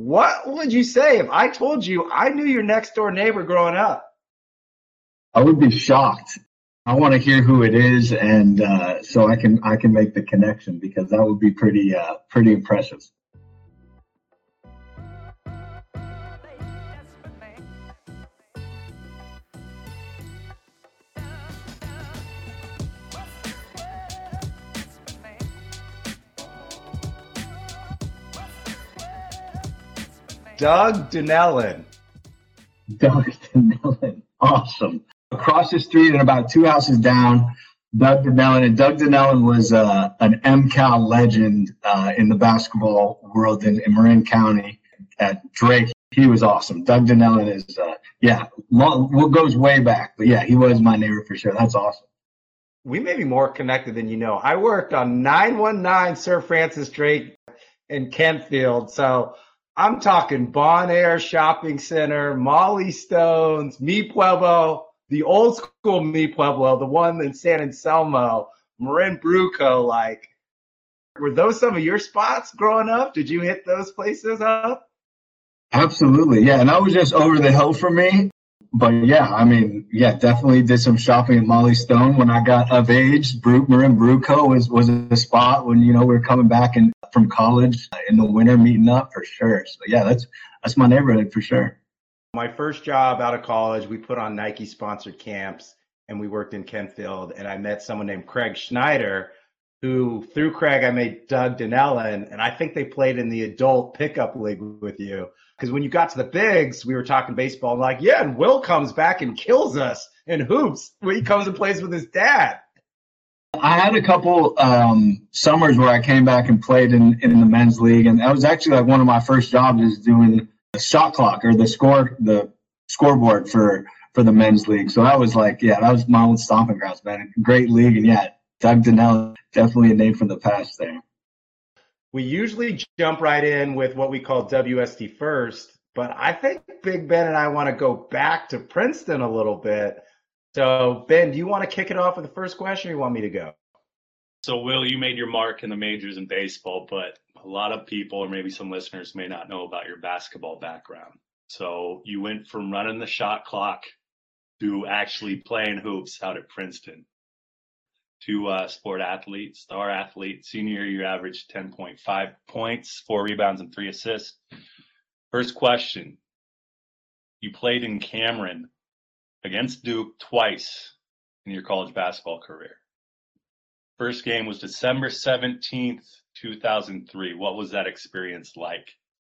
What would you say if I told you I knew your next door neighbor growing up? I would be shocked. I want to hear who it is, and so I can make the connection, because that would be pretty impressive. Doug Donnellon. Doug Donnellon. Awesome. Across the street and about 2 houses down, Doug Donnellon. And Doug Donnellon was an MCal legend in the basketball world in Marin County at Drake. He was awesome. Doug Donnellon is, goes way back. But, yeah, he was my neighbor for sure. That's awesome. We may be more connected than you know. I worked on 919 Sir Francis Drake in Kentfield, so I'm talking Bon Air Shopping Center, Molly Stone's, Mi Pueblo, the old school Mi Pueblo, the one in San Anselmo, Marin Bruco. Like, were those some of your spots growing up? Did you hit those places up? Absolutely, yeah. And that was just over the hill for me. But yeah, I mean, yeah, definitely did some shopping at Molly Stone when I got of age. Marin Bruco was a spot when, we were coming back from college in the winter, meeting up for sure. So yeah, that's my neighborhood for sure. My first job out of college, we put on Nike sponsored camps, and we worked in Kentfield, and I met someone named Craig Schneider, who through Craig I made Doug Donnellon, and I think they played in the adult pickup league with you. Because when you got to the bigs, we were talking baseball, and like, yeah, and Will comes back and kills us in hoops when he comes and plays with his dad. I had a couple summers where I came back and played in the men's league, and that was actually like one of my first jobs, is doing the shot clock or the scoreboard for the men's league. So that was like, yeah, that was my old stomping grounds, man. Great league, and yeah, Doug Donnellon, definitely a name from the past there. We usually jump right in with what we call WST first, but I think Big Ben and I want to go back to Princeton a little bit. So, Ben, do you want to kick it off with the first question, or you want me to go? So, Will, you made your mark in the majors in baseball, but a lot of people, or maybe some listeners, may not know about your basketball background. So you went from running the shot clock to actually playing hoops out at Princeton. To sport athlete, star athlete. Senior year, you averaged 10.5 points, 4 rebounds, and 3 assists. First question. You played in Cameron against Duke twice in your college basketball career. First game was December 17th, 2003. What was that experience like?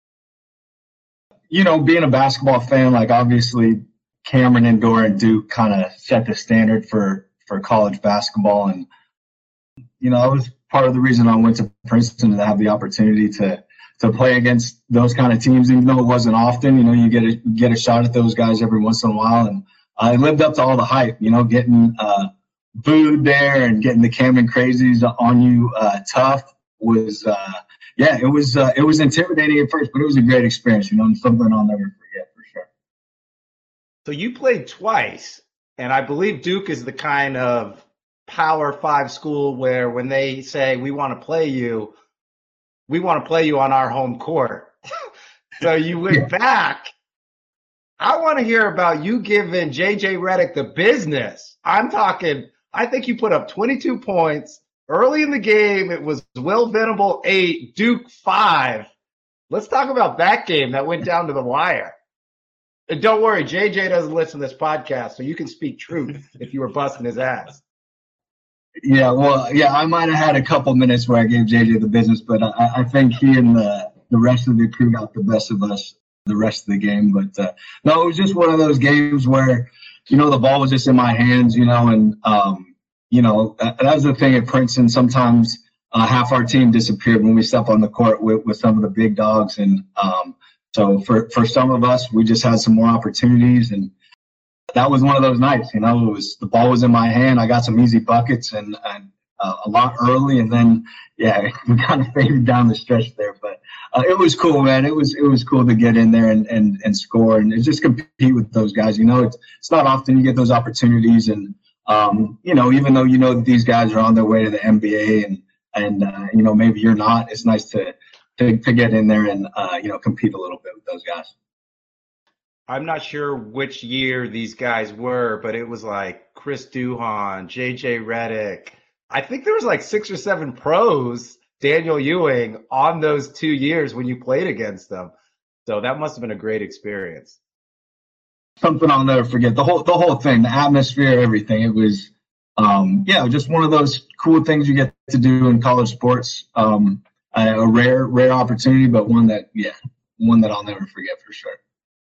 Being a basketball fan, like obviously Cameron Indoor and Duke kind of set the standard for college basketball. And, that was part of the reason I went to Princeton, to have the opportunity to play against those kind of teams, even though it wasn't often. You get a shot at those guys every once in a while. And I lived up to all the hype, getting booed there and getting the Cameron crazies on you tough was, it was intimidating at first, but it was a great experience, something I'll never forget for sure. So you played twice. And I believe Duke is the kind of Power 5 school where when they say, we want to play you on our home court. So you went back. I want to hear about you giving J.J. Redick the business. I'm talking, I think you put up 22 points. Early in the game, it was Will Venable 8, Duke 5. Let's talk about that game that went down to the wire. And don't worry, JJ doesn't listen to this podcast, so you can speak truth if you were busting his ass. Yeah, well, yeah, I might have had a couple minutes where I gave JJ the business, but I think he and the rest of the crew got the best of us the rest of the game. But no, it was just one of those games where, the ball was just in my hands, and, that was the thing at Princeton. Sometimes half our team disappeared when we stepped on the court with some of the big dogs. And so for some of us, we just had some more opportunities. And that was one of those nights, it was, the ball was in my hand. I got some easy buckets and a lot early. And then, yeah, we kind of faded down the stretch there. But it was cool, man. It was cool to get in there and score and just compete with those guys. It's not often you get those opportunities. And, even though that these guys are on their way to the NBA and maybe you're not, it's nice to to get in there and compete a little bit with those guys. I'm not sure which year these guys were, but it was like Chris Duhon, JJ Redick. I think there was like 6 or 7 pros, Daniel Ewing, on those 2 years when you played against them. So that must have been a great experience. Something I'll never forget. The whole thing, the atmosphere, everything. It was, just one of those cool things you get to do in college sports. A rare opportunity, but one that I'll never forget for sure.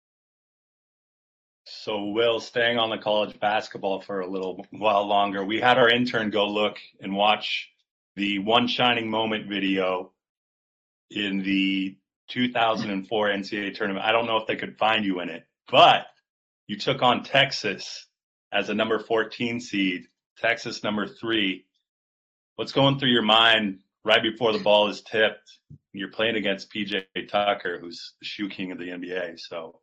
So, Will, staying on the college basketball for a little while longer, we had our intern go look and watch the One Shining Moment video in the 2004 NCAA tournament. I don't know if they could find you in it, but you took on Texas as a number 14 seed, Texas number 3. What's going through your mind right before the ball is tipped? You're playing against PJ Tucker, who's the shoe king of the NBA. So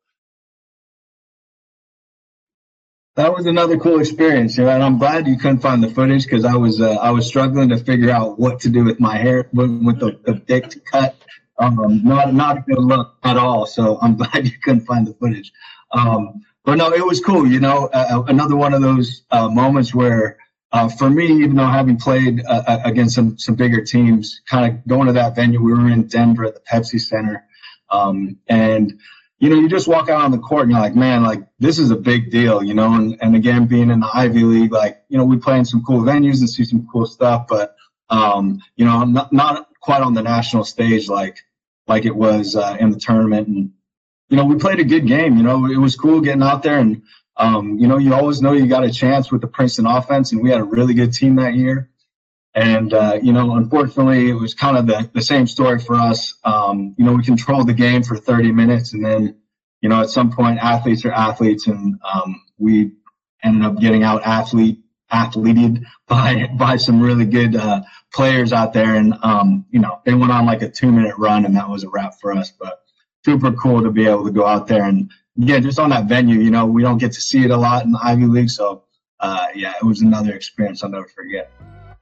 that was another cool experience, and I'm glad you couldn't find the footage because I was struggling to figure out what to do with my hair with the thick cut. Not a good look at all. So I'm glad you couldn't find the footage. But no, it was cool. Another one of those moments where, for me, even though having played against some bigger teams, kind of going to that venue, we were in Denver at the Pepsi Center, and you just walk out on the court and you're like, man, like this is a big deal, and again, being in the Ivy League, like, we play in some cool venues and see some cool stuff, but, not quite on the national stage like it was in the tournament. And, we played a good game, it was cool getting out there and, you always know you got a chance with the Princeton offense, and we had a really good team that year. And, unfortunately, it was kind of the same story for us. We controlled the game for 30 minutes, and then, at some point, athletes are athletes, and we ended up getting athleted by some really good players out there. And, they went on like a 2-minute run, and that was a wrap for us. But super cool to be able to go out there. And, just on that venue, we don't get to see it a lot in the Ivy League. So, it was another experience I'll never forget.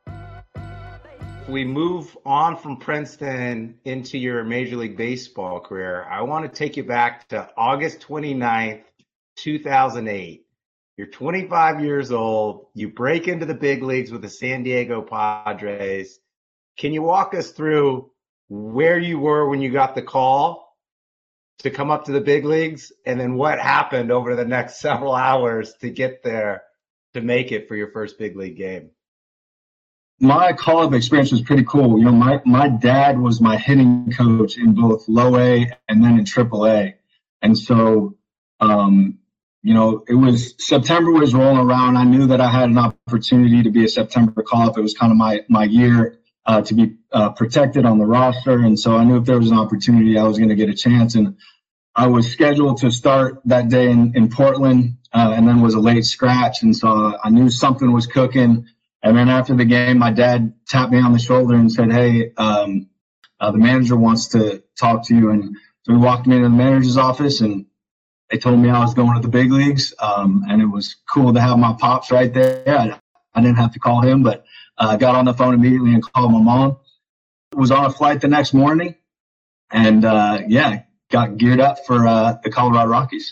We move on from Princeton into your Major League Baseball career. I want to take you back to August 29th, 2008. You're 25 years old. You break into the big leagues with the San Diego Padres. Can you walk us through where you were when you got the call to come up to the big leagues, and then what happened over the next several hours to get there to make it for your first big league game? My call-up experience was pretty cool. My dad was my hitting coach in both low A and then in triple A. And so, it was September was rolling around. I knew that I had an opportunity to be a September call-up. It was kind of my year to be protected on the roster. And so I knew if there was an opportunity, I was going to get a chance. And I was scheduled to start that day in Portland and then was a late scratch. And so I knew something was cooking. And then after the game, my dad tapped me on the shoulder and said, hey, the manager wants to talk to you. And so we walked me into the manager's office, and they told me I was going to the big leagues. And it was cool to have my pops right there. I didn't have to call him, but I got on the phone immediately and called my mom. Was on a flight the next morning and, got geared up for the Colorado Rockies.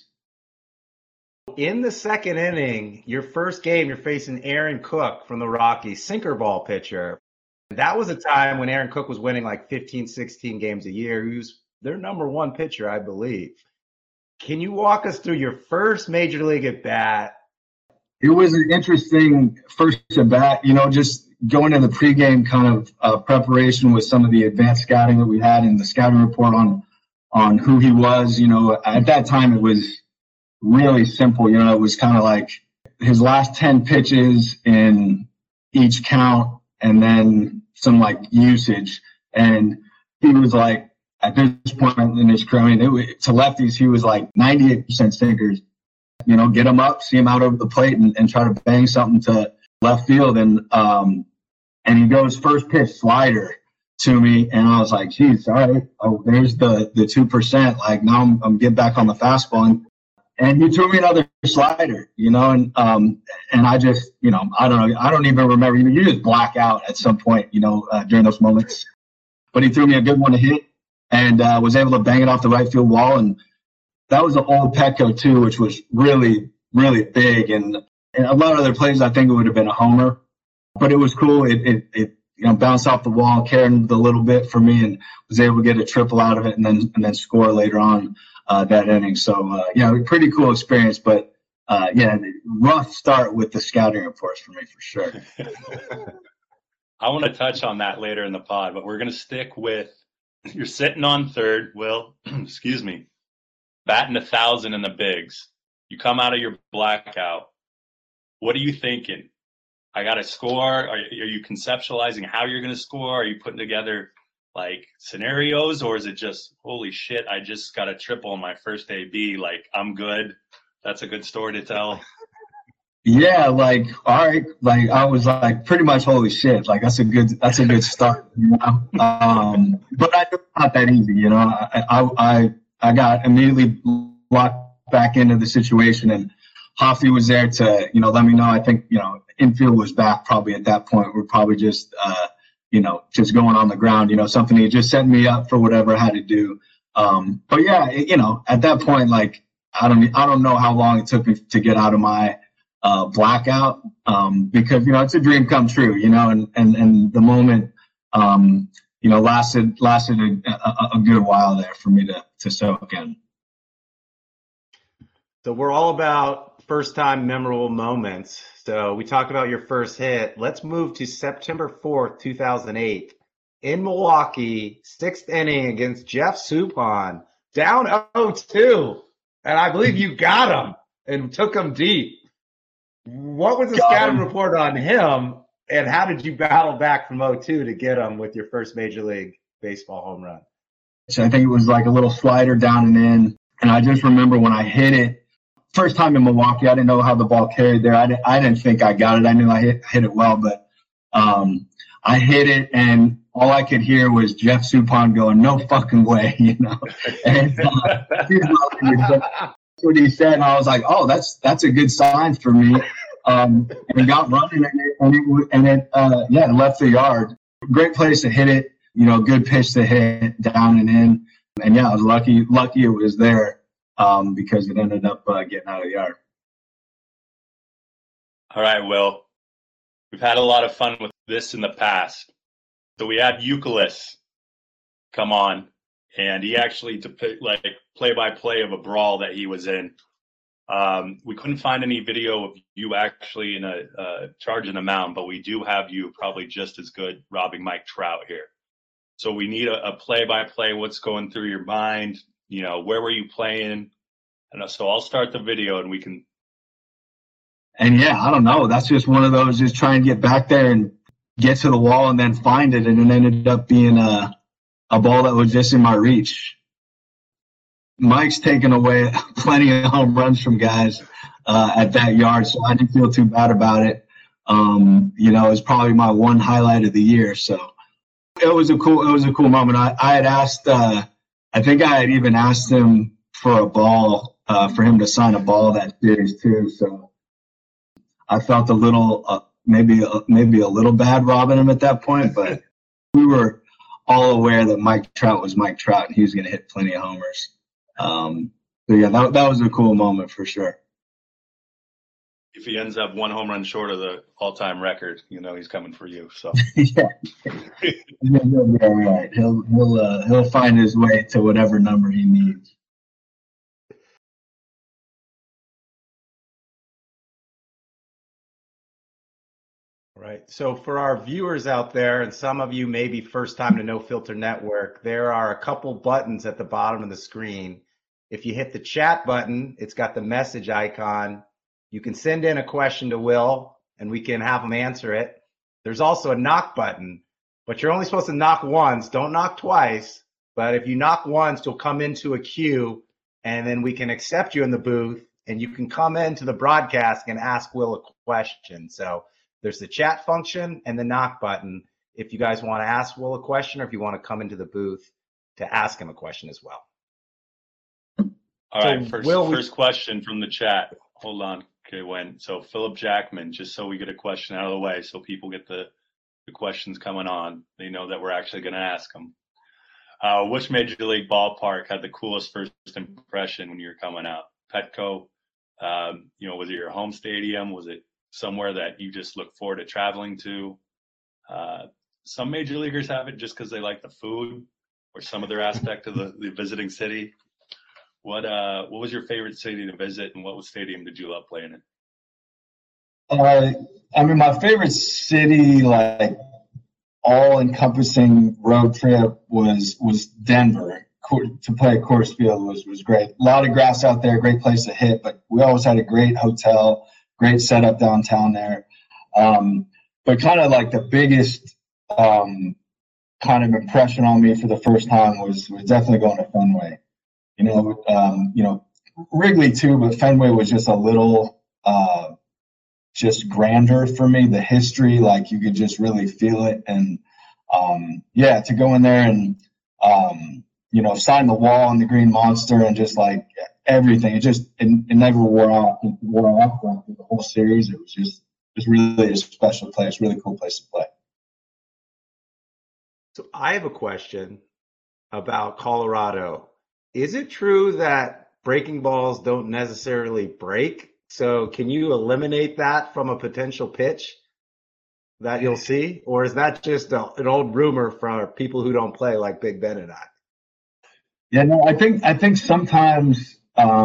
In the second inning, your first game, you're facing Aaron Cook from the Rockies, sinker ball pitcher. That was a time when Aaron Cook was winning like 15, 16 games a year. He was their number one pitcher, I believe. Can you walk us through your first major league at bat? It was an interesting first at bat, just going in the pregame kind of preparation with some of the advanced scouting that we had in the scouting report on who he was. At that time it was really simple. It was kind of like his last 10 pitches in each count and then some like usage. And he was like, at this point in his career, to lefties, he was like 98% sinkers. Get him up, see him out over the plate and try to bang something to left field. And he goes first pitch slider to me. And I was like, geez, all right. Oh, there's the 2%. Like now I'm getting back on the fastball. And he threw me another slider, and I just, I don't know. I don't even remember. You just black out at some point, during those moments. But he threw me a good one to hit. and was able to bang it off the right field wall. And that was an old Petco too, which was really, really big. And a lot of other plays, I think it would have been a homer, but it was cool. It bounced off the wall, carried a little bit for me, and was able to get a triple out of it, and then score later on that inning. So pretty cool experience. But rough start with the scouting reports for me for sure. I want to touch on that later in the pod, but we're going to stick with you're sitting on third, Will. Excuse me, batting 1,000 in the bigs. You come out of your blackout. What are you thinking? I got to score. Are you conceptualizing how you're going to score? Are you putting together like scenarios, or is it just, holy shit, I just got a triple in my first AB. Like, I'm good. That's a good story to tell. Yeah, like, all right, like I was like pretty much holy shit. Like that's a good start, you know. But I know it's not that easy, you know. I got immediately locked back into the situation, and Hoffy was there to, let me know. I think, infield was back probably at that point. We're probably just just going on the ground, something he just set me up for whatever I had to do. But yeah, at that point, like I don't know how long it took me to get out of my blackout, because it's a dream come true, and the moment lasted a good while there for me to soak in. So we're all about first time memorable moments. So we talked about your first hit. Let's move to September 4th, 2008 in Milwaukee, 6th inning against Jeff Suppan, down 0-2, and I believe you got him and took him deep. What was the scouting report on him, and how did you battle back from 0-2 to get him with your first Major League Baseball home run? So I think it was like a little slider down and in, and I just remember when I hit it, first time in Milwaukee, I didn't know how the ball carried there. I didn't think I got it. I knew I hit it well, but I hit it, and all I could hear was Jeff Suppan going, "No fucking way," And that's what he said, and I was like, "Oh, that's a good sign for me." And got running, and it left the yard. Great place to hit it. Good pitch to hit down and in. And yeah, I was lucky it was there, because it ended up getting out of the yard. All right, Will. We've had a lot of fun with this in the past. So we had Youkilis come on, and he actually play-by-play of a brawl that he was in. We couldn't find any video of you actually in a charging a mound, but we do have you probably just as good robbing Mike Trout here. So we need a play-by-play. What's going through your mind? Where were you playing? And so I'll start the video, and we can. And yeah, I don't know. That's just one of those, just trying to get back there and get to the wall and then find it. And it ended up being a ball that was just in my reach. Mike's taken away plenty of home runs from guys at that yard, so I didn't feel too bad about it. It was probably my one highlight of the year. So it was a cool moment. I had asked, I think I had even asked him for a ball, for him to sign a ball that series too. So I felt a little, maybe a little bad robbing him at that point, but we were all aware that Mike Trout was Mike Trout, and he was going to hit plenty of homers. So yeah, that was a cool moment for sure. If he ends up one home run short of the all-time record, he's coming for you. So yeah, he'll be all right. He'll find his way to whatever number he needs. Right. So for our viewers out there, and some of you may be first time to No Filter Network, there are a couple buttons at the bottom of the screen. If you hit the chat button, it's got the message icon. You can send in a question to Will, and we can have him answer it. There's also a knock button, but you're only supposed to knock once. Don't knock twice. But if you knock once, you'll come into a queue, and then we can accept you in the booth, and you can come into the broadcast and ask Will a question. So there's the chat function and the knock button if you guys want to ask Will a question, or if you want to come into the booth to ask him a question as well. All right, first question from the chat. Hold on. Okay, so Philip Jackman, just so we get a question out of the way, so people get the questions coming on. They know that we're actually going to ask them. Which major league ballpark had the coolest first impression when you were coming out? Petco, was it your home stadium? Was it somewhere that you just look forward to traveling to? Some major leaguers have it just because they like the food or some other aspect of the visiting city. What was your favorite city to visit, and what stadium did you love playing in? My favorite city, like all-encompassing road trip, was Denver. To play at Coors Field was great. A lot of grass out there, great place to hit, but we always had a great hotel, great setup downtown there. But kind of like the biggest kind of impression on me for the first time was definitely going to Fenway. Wrigley too, but Fenway was just a little just grander for me. The history, like you could just really feel it, and to go in there and sign the wall on the Green Monster and just like everything. It never wore off through the whole series. It was really a special place, really cool place to play. So I have a question about Colorado. Is it true that breaking balls don't necessarily break? So can you eliminate that from a potential pitch that you'll see? Or is that just an old rumor for people who don't play like Big Ben and I? Yeah, no, I think sometimes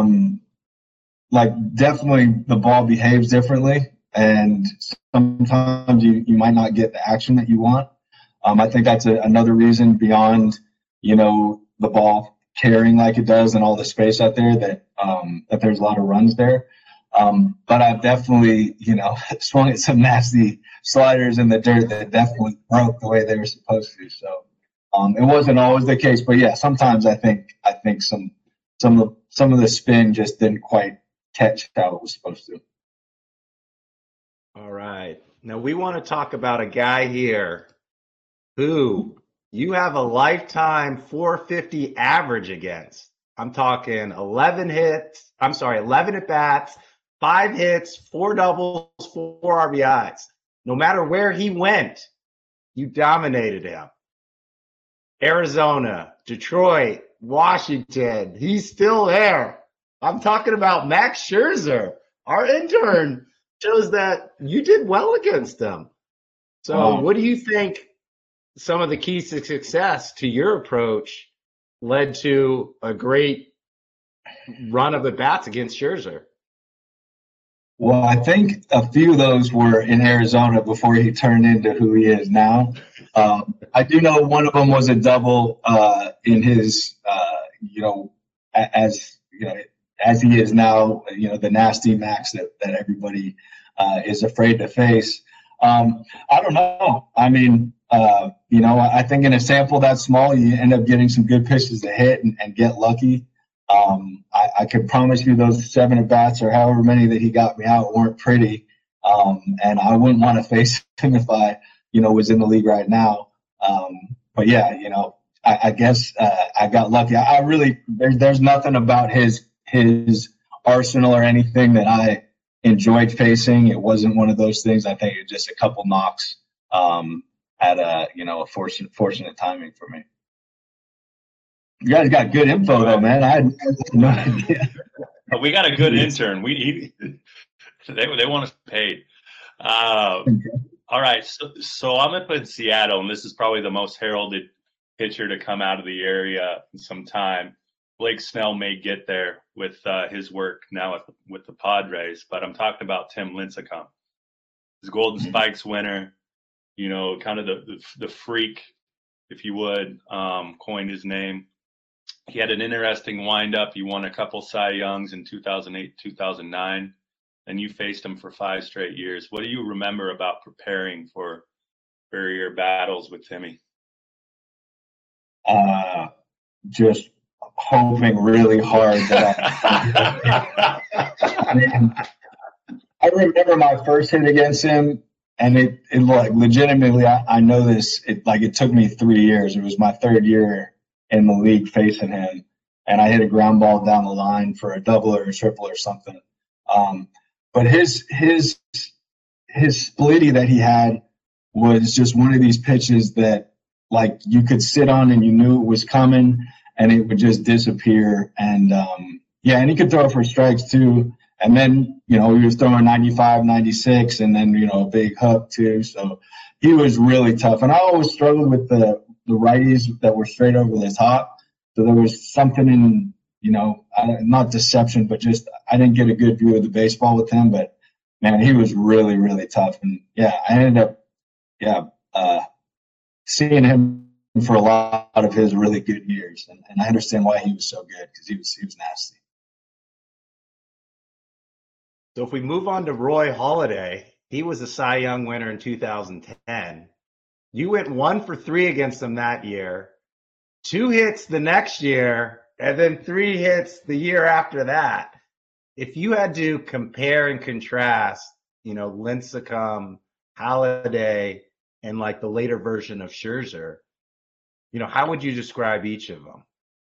definitely the ball behaves differently, and sometimes you might not get the action that you want. I think that's another reason beyond, the ball carrying like it does and all the space out there that there's a lot of runs there. But I've definitely, swung at some nasty sliders in the dirt that definitely broke the way they were supposed to. So it wasn't always the case, but yeah, sometimes I think some of the spin just didn't quite catch how it was supposed to. All right. Now we want to talk about a guy here who you have a lifetime 450 average against. I'm talking 11 at bats, 5 hits, 4 doubles, 4 RBIs. No matter where he went, you dominated him. Arizona, Detroit, Washington, he's still there. I'm talking about Max Scherzer. Our intern shows that you did well against him. So what do you think some of the keys to success to your approach led to a great run of at-bats against Scherzer? Well, I think a few of those were in Arizona before he turned into who he is now. I do know one of them was a double in his, as he is now, the nasty Max that everybody is afraid to face. I don't know. I mean, I think in a sample that small, you end up getting some good pitches to hit and get lucky. I can promise you those 7 at-bats or however many that he got me out weren't pretty. And I wouldn't want to face him if I, was in the league right now. But yeah, I guess I got lucky. I really, there's nothing about his arsenal or anything that I enjoyed facing. It wasn't one of those things. I think it was just a couple knocks at a fortunate timing for me. You guys got good info though, man. I had no idea. We got a good intern. They want us paid. All right, so I'm up in Seattle, and this is probably the most heralded pitcher to come out of the area in some time. Blake Snell may get there with his work now with the Padres, but I'm talking about Tim Lincecum. His Golden Spikes winner, kind of the freak, if you would, coined his name. He had an interesting windup. He won a couple Cy Youngs in 2008, 2009, and you faced him for 5 straight years. What do you remember about preparing for your battles with Timmy? Just hoping really hard that I remember my first hit against him, and it like legitimately, I know this. It took me 3 years. It was my 3rd year in the league facing him, and I hit a ground ball down the line for a double or a triple or something. But his splitty that he had was just one of these pitches that like you could sit on and you knew it was coming and it would just disappear. And and he could throw for strikes too. And then, he was throwing 95, 96, and then, a big hook too. So he was really tough. And I always struggled with the righties that were straight over the top. So there was something in, not deception, but just I didn't get a good view of the baseball with him. But, man, he was really, really tough. And, I ended up, seeing him for a lot of his really good years. And I understand why he was so good, because he was nasty. So if we move on to Roy Halladay, he was a Cy Young winner in 2010. You went 1 for 3 against him that year, 2 hits the next year, and then 3 hits the year after that. If you had to compare and contrast, Lincecum, Halladay, and like the later version of Scherzer, how would you describe each of them?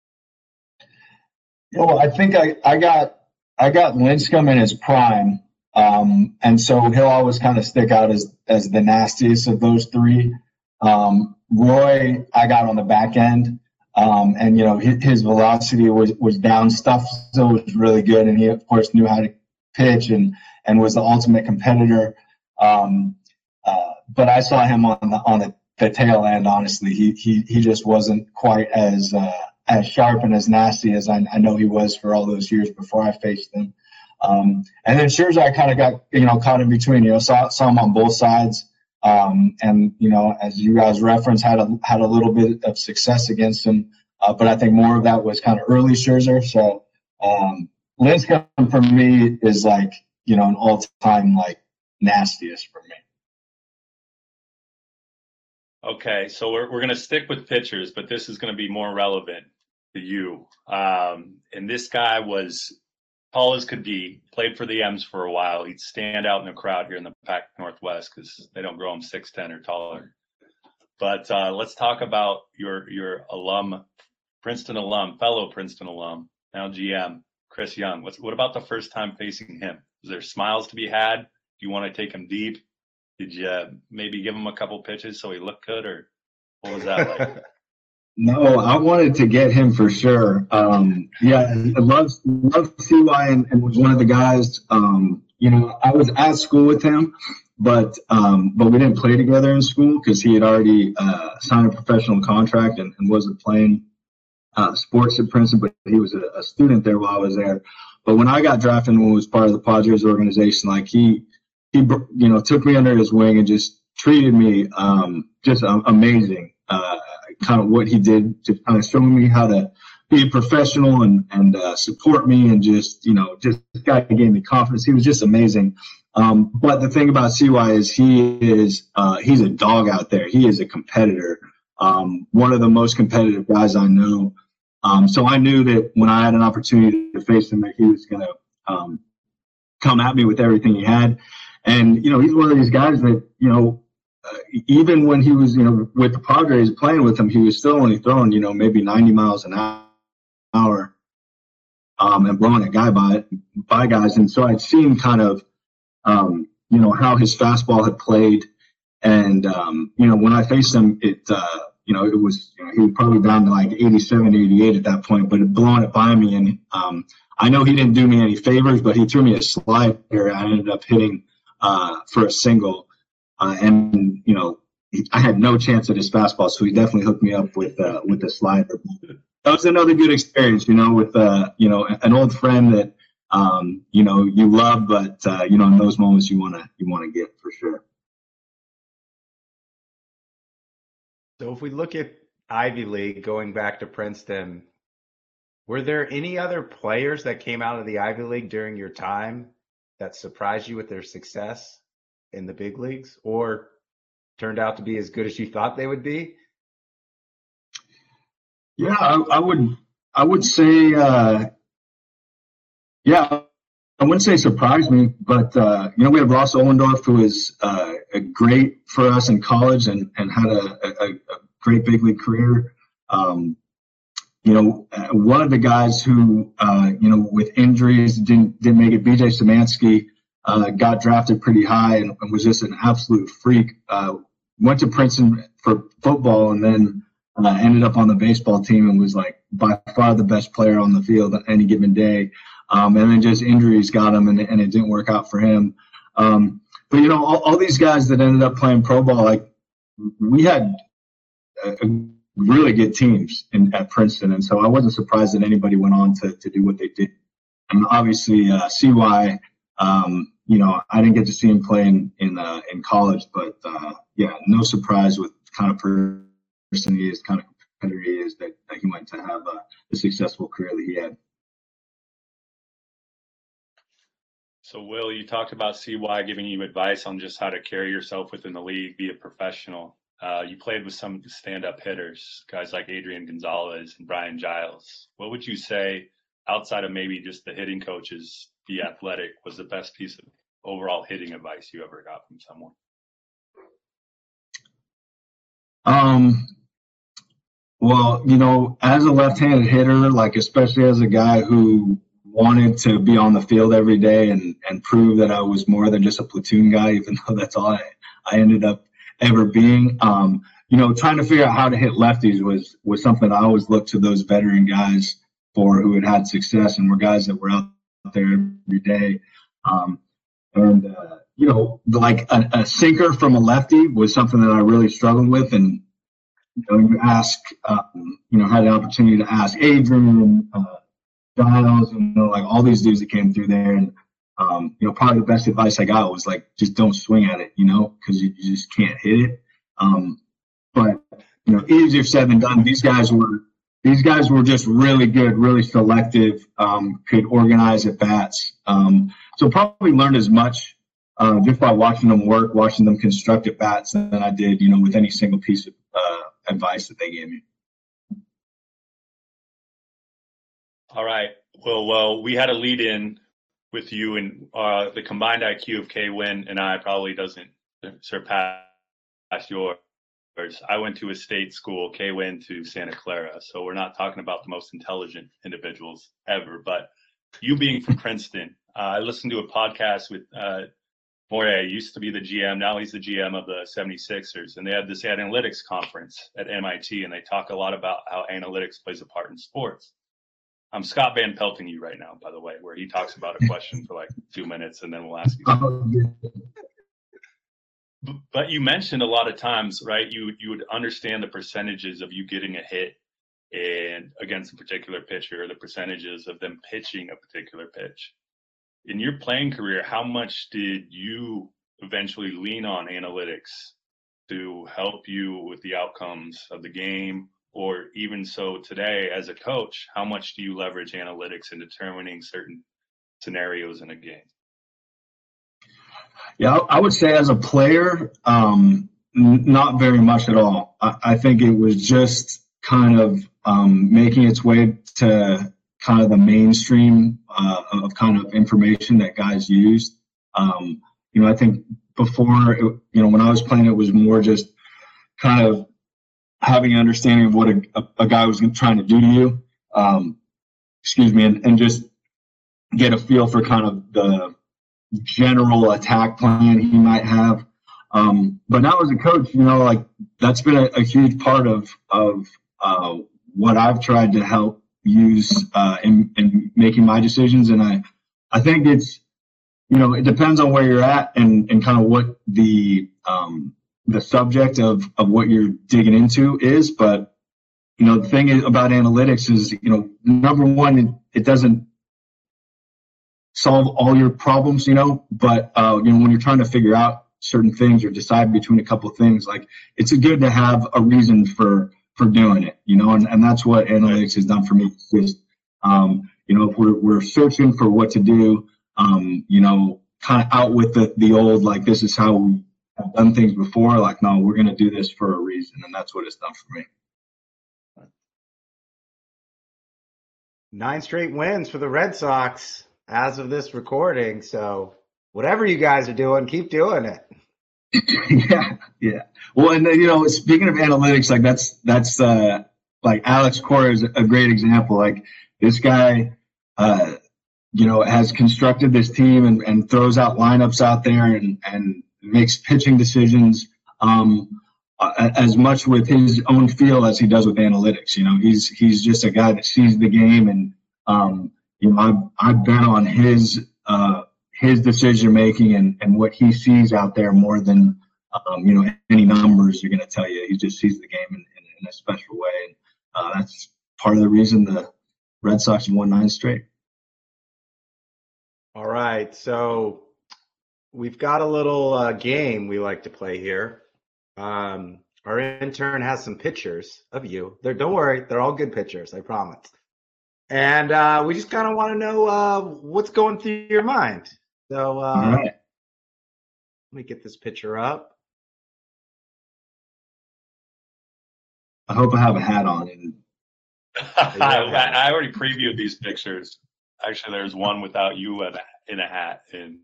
Well, I think I got Lincecum in his prime, and so he'll always kind of stick out as the nastiest of those 3. Roy, I got on the back end, and his velocity was down. Stuff still was really good, and he of course knew how to pitch and was the ultimate competitor. But I saw him on the tail end. Honestly, he just wasn't quite as sharp and as nasty as I know he was for all those years before I faced him. And then Scherzer, I kind of got caught in between. Saw him on both sides. And as you guys referenced, had a little bit of success against him, but I think more of that was kind of early Scherzer. So Lincecum for me is like an all-time like nastiest for me. Okay, so we're going to stick with pitchers, but this is going to be more relevant to you. And this guy was tall as could be, played for the M's for a while. He'd stand out in the crowd here in the Pac Northwest because they don't grow him 6'10" or taller. But let's talk about your alum, Princeton alum, fellow Princeton alum, now GM, Chris Young. What about the first time facing him? Was there smiles to be had? Do you want to take him deep? Did you maybe give him a couple pitches so he looked good, or what was that like? No, I wanted to get him for sure. I love CY and was one of the guys. I was at school with him, but we didn't play together in school because he had already signed a professional contract and wasn't playing sports at Princeton, but he was a student there while I was there. But when I got drafted and was part of the Padres organization, like he took me under his wing and just treated me just amazing. Kind of what he did to kind of show me how to be a professional and support me, and just this guy gave me confidence. He was just amazing. But the thing about CY is he's a dog out there. He is a competitor. One of the most competitive guys I know. So I knew that when I had an opportunity to face him, that he was going to come at me with everything he had. And, he's one of these guys that, even when he was, with the Padres playing with him, he was still only throwing, maybe 90 miles an hour and blowing a guy by guys. And so I'd seen kind of, how his fastball had played. And, when I faced him, it was, he was probably down to like 87, 88 at that point, but blowing it by me. And I know he didn't do me any favors, but he threw me a slider. I ended up hitting for a single. And I had no chance at his fastball, so he definitely hooked me up with the slider. That was another good experience, with an old friend that you love, but in those moments you want to get for sure. So if we look at Ivy League, going back to Princeton, were there any other players that came out of the Ivy League during your time that surprised you with their success in the big leagues, or turned out to be as good as you thought they would be? Yeah, I would say, I wouldn't say surprised me, but we have Ross Ohlendorf, who is great for us in college and had a great big league career. One of the guys who with injuries didn't make it, BJ Szymanski, got drafted pretty high and was just an absolute freak went to Princeton for football and then ended up on the baseball team and was like by far the best player on the field on any given day. And then just injuries got him and it didn't work out for him. But, you know, all these guys that ended up playing pro ball, like we had really good teams at Princeton. And so I wasn't surprised that anybody went on to do what they did. And obviously CY, you know, I didn't get to see him play in college, but yeah, no surprise with kind of person he is, kind of competitor he is, that he went to have the successful career that he had. So, Will, you talked about CY giving you advice on just how to carry yourself within the league, be a professional. You played with some stand-up hitters, guys like Adrian Gonzalez and Brian Giles. What would you say, outside of maybe just the hitting coaches, Be Athletic, was the best piece of overall hitting advice you ever got from someone? Well, you know, as a left-handed hitter, like especially as a guy who wanted to be on the field every day and prove that I was more than just a platoon guy, even though that's all I ended up ever being. You know, trying to figure out how to hit lefties was something I always looked to those veteran guys for who had success and were guys that were out there every day. You know, like a sinker from a lefty was something that I really struggled with. And, you know, you ask, you know, had the opportunity to ask Adrian, Giles, you know, like all these dudes that came through there. And, you know, probably the best advice I got was like, just don't swing at it, you know, because you just can't hit it. But, you know, easier said than done. These guys were just really good, really selective, could organize at bats. So probably learned as much just by watching them work, watching them construct at bats than I did, you know, with any single piece of advice that they gave me. All right. Well, we had a lead in with you, and the combined IQ of K-Win and I probably doesn't surpass yours. I went to a state school, K-Win to Santa Clara, so we're not talking about the most intelligent individuals ever. But you being from Princeton, I listened to a podcast with Moria, used to be the GM, now he's the GM of the 76ers, and they had this analytics conference at MIT, and they talk a lot about how analytics plays a part in sports. I'm Scott Van Pelting you right now, by the way, where he talks about a question for like 2 minutes, and then we'll ask you. But you mentioned a lot of times, right, you would understand the percentages of you getting a hit and against a particular pitcher, or the percentages of them pitching a particular pitch. In your playing career, how much did you eventually lean on analytics to help you with the outcomes of the game? Or even so today, as a coach, how much do you leverage analytics in determining certain scenarios in a game? Yeah, I would say as a player, not very much at all. I think it was just kind of making its way to kind of the mainstream of kind of information that guys used. You know, I think before, you know, when I was playing, it was more just kind of having an understanding of what a guy was trying to do to you, and just get a feel for kind of the general attack plan he might have. But now as a coach, you know, like that's been a huge part of what I've tried to help use in making my decisions. And I think it's, you know, it depends on where you're at and kind of what the subject of what you're digging into is. But, you know, the thing about analytics is, you know, number one, it doesn't solve all your problems, you know, but, you know, when you're trying to figure out certain things or decide between a couple of things, like it's good to have a reason for doing it, you know, and that's what analytics has done for me. It's just, you know, if we're searching for what to do, you know, kind of out with the old, like, this is how we have done things before. Like, no, we're going to do this for a reason. And that's what it's done for me. 9 straight wins for the Red Sox as of this recording. So whatever you guys are doing, keep doing it. Yeah. Well, and you know, speaking of analytics, like that's like Alex Cora is a great example. Like this guy, you know, has constructed this team and throws out lineups out there and makes pitching decisions. as much with his own feel as he does with analytics. You know, he's just a guy that sees the game, and you know, I bet on his decision making and what he sees out there more than you know, any numbers are going to tell you. He just sees the game in a special way, and that's part of the reason the Red Sox have won 9 straight. All right, so we've got a little game we like to play here. Our intern has some pictures of you. Don't worry, they're all good pictures, I promise. And we just kind of want to know what's going through your mind. So All right. let me get this picture up. I hope I have a hat on. And I already previewed these pictures. Actually, there's one without you in a hat, and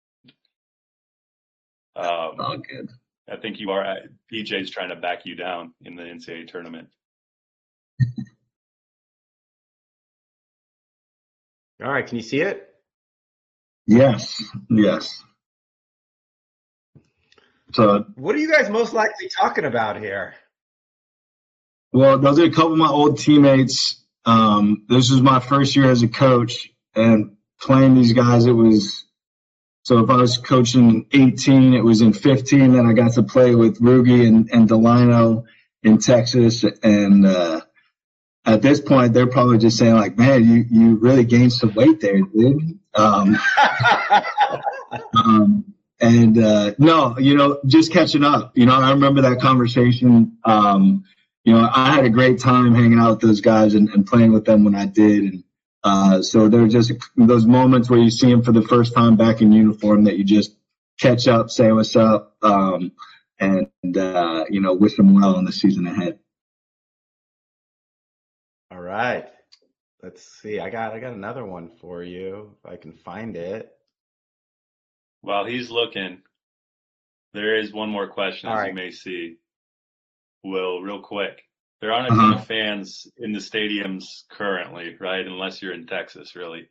oh, good. I think you are. PJ's trying to back you down in the NCAA tournament. All right, can you see it? Yes. So, what are you guys most likely talking about here? well, those are a couple of my old teammates. This was my first year as a coach, and playing these guys, it was. So if I was coaching 18, it was in 15. Then I got to play with Rugi and Delino in Texas. And at this point, they're probably just saying, like, man, you really gained some weight there, dude. No, you know, just catching up. You know, I remember that conversation. You know, I had a great time hanging out with those guys and playing with them when I did. And so there were just those moments where you see them for the first time back in uniform that you just catch up, say what's up, and you know, wish them well in the season ahead. All right, let's see. I got another one for you if I can find it. While he's looking, there is one more question, All as right. you may see. Will, real quick. There aren't a ton of fans in the stadiums currently, right? Unless you're in Texas, really.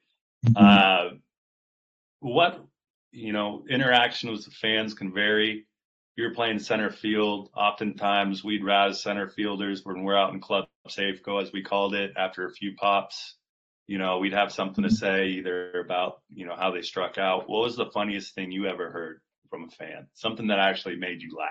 What, you know, interaction with the fans can vary. You're playing center field. Oftentimes we'd razz center fielders when we're out in Club Safeco, as we called it, after a few pops. You know, we'd have something to say either about, you know, how they struck out. What was the funniest thing you ever heard from a fan? Something that actually made you laugh.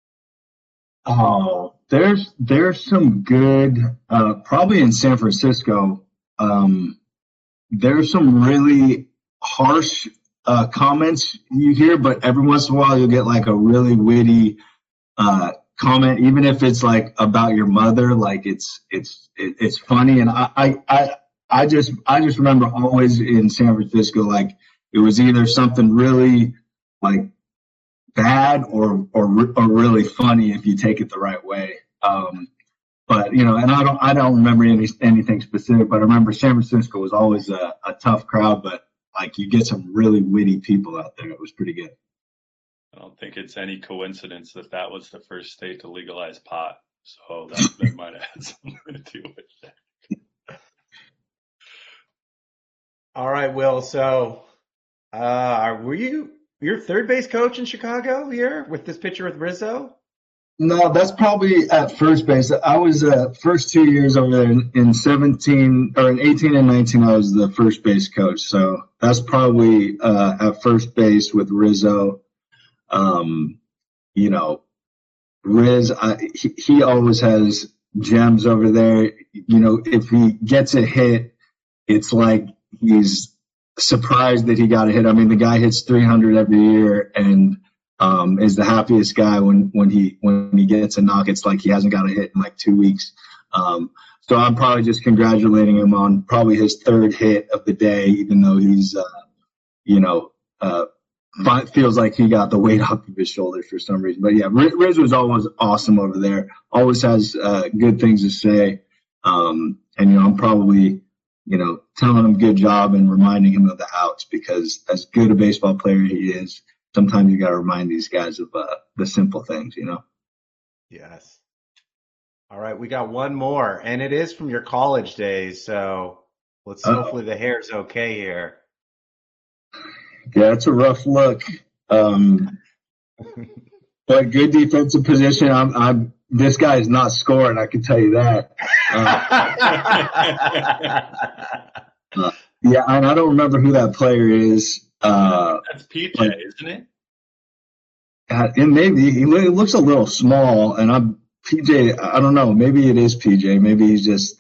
Oh, there's some good, probably in San Francisco. There's some really harsh comments you hear, but every once in a while you'll get like a really witty comment, even if it's like about your mother. Like it's funny, and I just remember always in San Francisco, like it was either something really like bad or really funny if you take it the right way. But you know, and I don't remember anything specific, but I remember San Francisco was always a tough crowd, but like you get some really witty people out there. It was pretty good. I don't think it's any coincidence that was the first state to legalize pot. So that might have had something to do with that. All right, Will. So, were you your third base coach in Chicago here with this picture with Rizzo? No, that's probably at first base. I was first 2 years over there in 17 or in 18 and 19. I was the first base coach, so that's probably at first base with Rizzo. You know, Riz, he always has gems over there. You know, if he gets a hit, it's like he's surprised that he got a hit. I mean, the guy hits 300 every year and is the happiest guy when he gets a knock. It's like he hasn't got a hit in like 2 weeks. So I'm probably just congratulating him on probably his third hit of the day, even though he's feels like he got the weight off of his shoulders for some reason. But yeah, Riz was always awesome over there. Always has good things to say. And you know, I'm probably telling him good job and reminding him of the outs, because as good a baseball player he is, sometimes you got to remind these guys of the simple things, you know? Yes. All right, we got one more, and it is from your college days. So hopefully the hair's okay here. Yeah, it's a rough look. But good defensive position. This guy is not scoring. I can tell you that. Yeah, and I don't remember who that player is. That's PJ, isn't it? And maybe he looks a little small, and I'm PJ. I don't know. Maybe it is PJ. Maybe he's just,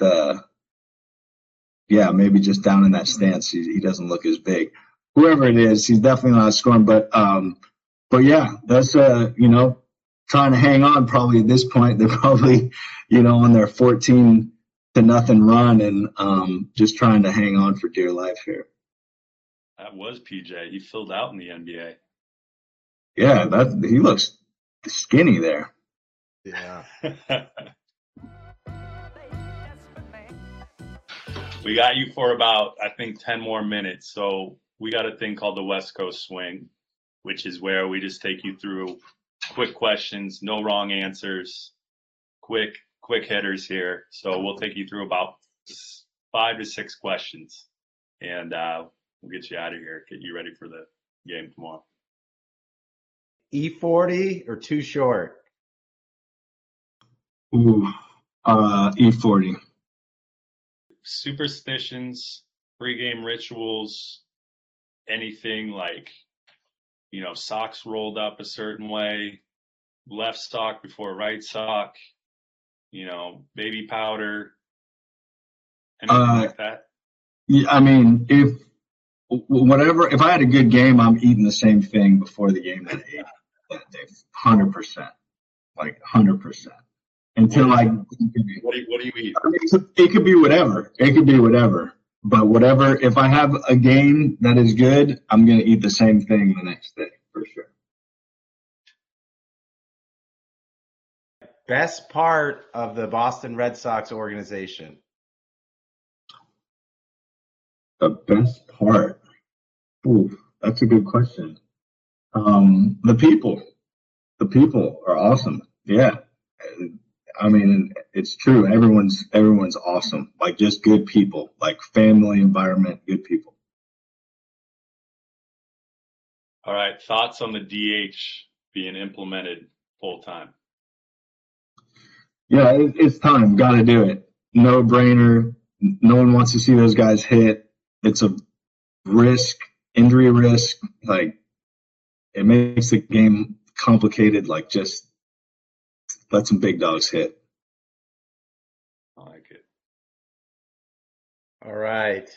maybe just down in that stance. He doesn't look as big. Whoever it is, he's definitely not scoring. But yeah, that's trying to hang on. Probably at this point, they're probably on their 14-0 run, and just trying to hang on for dear life here. That was PJ. He filled out in the NBA. Yeah, he looks skinny there. Yeah. We got you for about, I think, 10 more minutes. So we got a thing called the West Coast Swing, which is where we just take you through quick questions, no wrong answers, quick hitters here. So we'll take you through about 5 to 6 questions, and we'll get you out of here, get you ready for the game tomorrow. E40 or Too Short? Ooh, E40. Superstitions, pregame rituals, anything like, socks rolled up a certain way, left sock before right sock, baby powder, anything like that? Yeah, I mean, if I had a good game, I'm eating the same thing before the game that I ate that day, 100%, like 100%. Until what do you eat? I mean, it could be whatever. It could be whatever. But whatever, if I have a game that is good, I'm going to eat the same thing the next day for sure. Best part of the Boston Red Sox organization? The best part? Ooh, that's a good question. The people. The people are awesome. Yeah. I mean, it's true. Everyone's awesome. Like, just good people, like family environment, good people. All right. Thoughts on the DH being implemented full time? Yeah, it's time. Got to do it. No brainer. No one wants to see those guys hit. It's a risk, injury risk. Like, it makes the game complicated. Like, just let some big dogs hit. I like it. All right.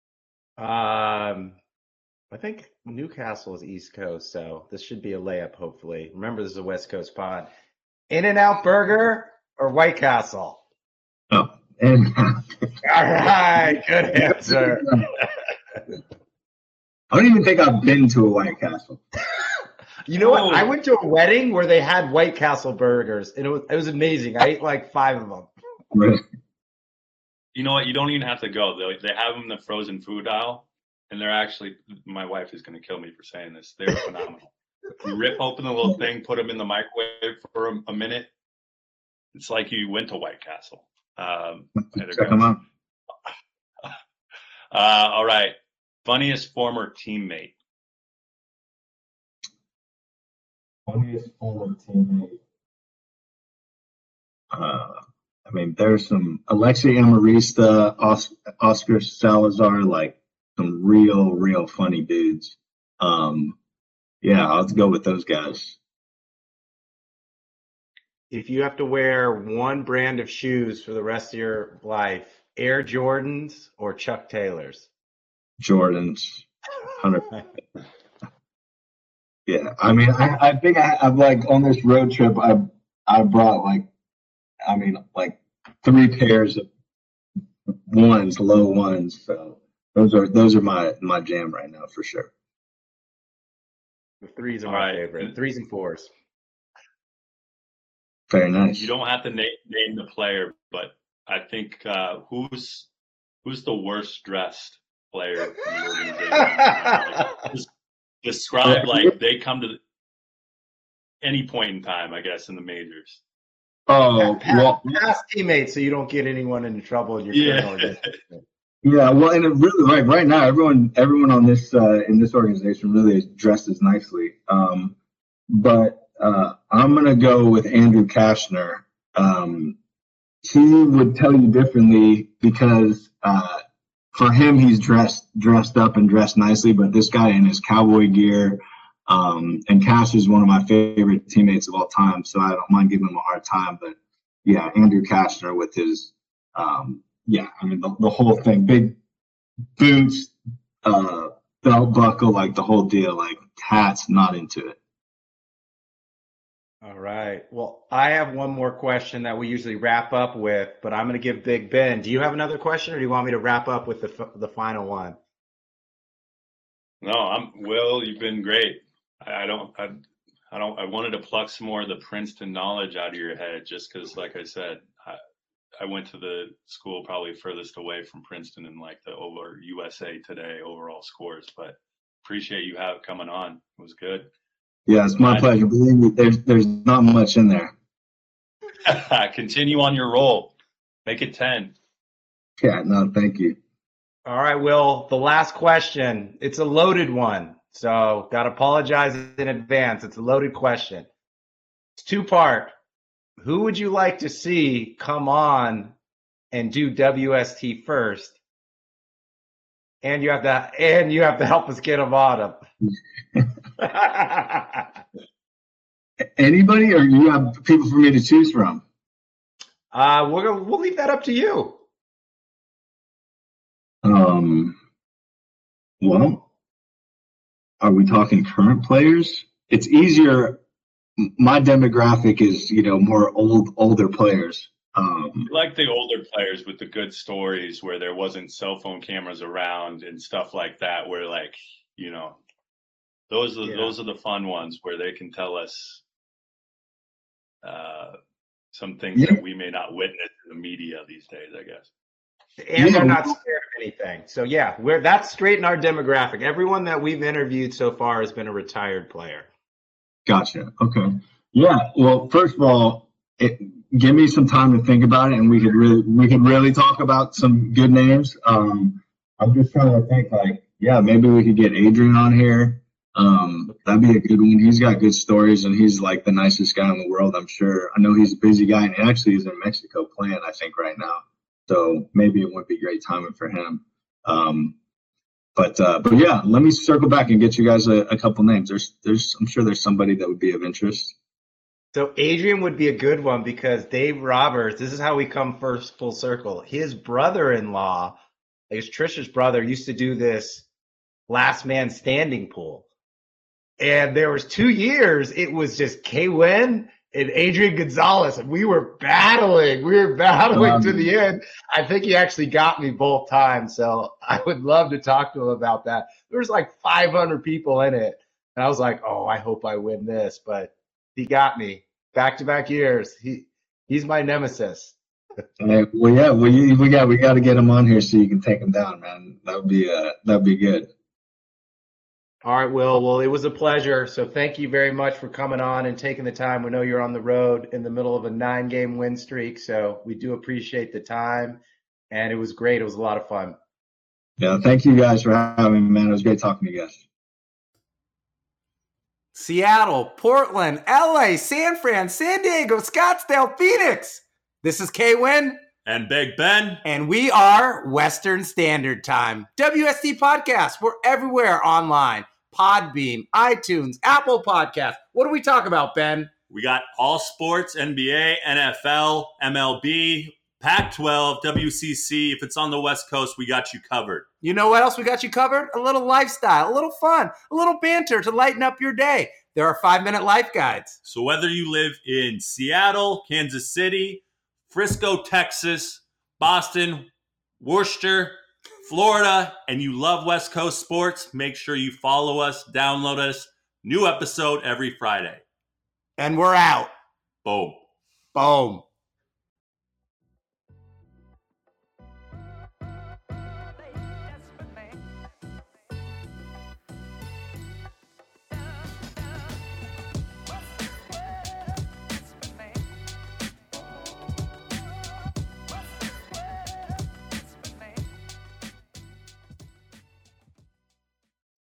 I think Newcastle is East Coast, so this should be a layup, hopefully. Remember, this is a West Coast pod. In-N-Out Burger or White Castle? Oh, and All right, good answer. I don't even think I've been to a White Castle. You know what? I went to a wedding where they had White Castle burgers, and it was amazing. I ate like 5 of them. Really? You know what? You don't even have to go. They have them in the frozen food aisle, and they're actually, my wife is going to kill me for saying this, they're phenomenal. You rip open the little thing, put them in the microwave for a minute. It's like you went to White Castle. Check them out. All right. Funniest former teammate. Funniest former teammate. I mean, there's some Alexei Amarista, Oscar Salazar, like some real funny dudes. Yeah, I'll go with those guys. If you have to wear one brand of shoes for the rest of your life, Air Jordans or Chuck Taylors? Jordans, 100%. Yeah, I mean, I think I've like on this road trip, I brought like 3 pairs of low ones. So those are my jam right now for sure. The 3s are my favorite. 3s and 4s. Very nice. You don't have to name the player, but I think who's the worst dressed player in the organization? Just describe like they come to any point in time, I guess, in the majors. Oh, well, past teammates, so you don't get anyone into trouble in your current organization. Yeah, well, and it really, like right now, everyone on this in this organization really is dressed as nicely. But I'm going to go with Andrew Kashner. He would tell you differently because for him, he's dressed up and dressed nicely, but this guy in his cowboy gear, and Cash is one of my favorite teammates of all time, so I don't mind giving him a hard time. But yeah, Andrew Kashner with his, the whole thing, big boots, belt buckle, like the whole deal, like hats, not into it. All right. Well, I have one more question that we usually wrap up with, but I'm going to give Big Ben. Do you have another question, or do you want me to wrap up with the final one? No, Will. You've been great. I wanted to pluck some more of the Princeton knowledge out of your head, just because, like I said, I went to the school probably furthest away from Princeton in like the over USA Today overall scores. But appreciate you coming on. It was good. Yeah, it's my pleasure. Believe me, there's not much in there. Continue on your roll. Make it 10. Yeah, no, thank you. All right, Will, the last question. It's a loaded one, so got to apologize in advance. It's a loaded question. It's two-part. Who would you like to see come on and do WST first? And you have to help us get them on them. Anybody, or you have people for me to choose from? We'll leave that up to you. Well, are we talking current players? It's easier. My demographic is, more older players. Like the older players with the good stories where there wasn't cell phone cameras around and stuff like that, where those are the fun ones where they can tell us some things that we may not witness in the media these days, I guess. And they're not scared of anything. So yeah, that's straight in our demographic. Everyone that we've interviewed so far has been a retired player. Gotcha. Okay. Yeah. Well, first of all, give me some time to think about it, and we could really talk about some good names. I'm just trying to think, maybe we could get Adrian on here. That'd be a good one. He's got good stories, and he's like the nicest guy in the world, I'm sure. I know he's a busy guy, and actually he's in Mexico playing, I think, right now. So maybe it would be great timing for him. But yeah, let me circle back and get you guys a couple names. I'm sure there's somebody that would be of interest. So Adrian would be a good one because Dave Roberts, this is how we come first full circle. His brother-in-law, Trisha's brother, used to do this last man standing pool. And there was 2 years, it was just K-Win and Adrian Gonzalez, and we were battling to the end. I think he actually got me both times, so I would love to talk to him about that. There was like 500 people in it, and I was like, oh, I hope I win this, but he got me back-to-back years. He's my nemesis. We got to get him on here so you can take him down, man. That'd be good. All right, Will. Well, it was a pleasure. So thank you very much for coming on and taking the time. We know you're on the road in the middle of a 9-game win streak, so we do appreciate the time. And it was great. It was a lot of fun. Yeah, thank you guys for having me, man. It was great talking to you guys. Seattle, Portland, LA, San Fran, San Diego, Scottsdale, Phoenix. This is K-Win. And Big Ben. And we are Western Standard Time. WST Podcast. We're everywhere online. Podbean, iTunes, Apple Podcasts. What do we talk about, Ben? We got all sports, NBA, NFL, MLB, Pac-12, WCC. If it's on the West Coast, we got you covered. You know what else we got you covered? A little lifestyle, a little fun, a little banter to lighten up your day. There are 5-minute life guides. So whether you live in Seattle, Kansas City, Frisco, Texas, Boston, Worcester, Florida, and you love West Coast sports, make sure you follow us, download us. New episode every Friday. And we're out. Boom. Boom.